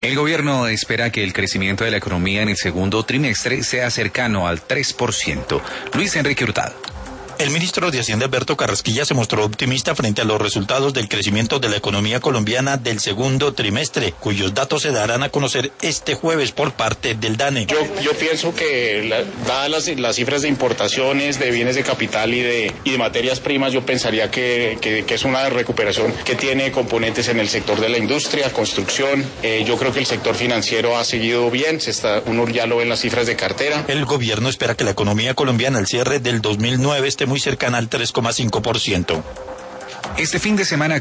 El gobierno espera que el crecimiento de la economía en el segundo trimestre sea cercano al 3%. Luis Enrique Hurtado. El ministro de Hacienda Alberto Carrasquilla se mostró optimista frente a los resultados del crecimiento de la economía colombiana del segundo trimestre, cuyos datos se darán a conocer este jueves por parte del DANE. Yo pienso que dadas las cifras de importaciones, de bienes de capital y de materias primas, yo pensaría que es una recuperación que tiene componentes en el sector de la industria, construcción. Yo creo que el sector financiero ha seguido bien, uno ya lo ve en las cifras de cartera. El gobierno espera que la economía colombiana al cierre del 2009 esté muy cercana al 3,5%. Este fin de semana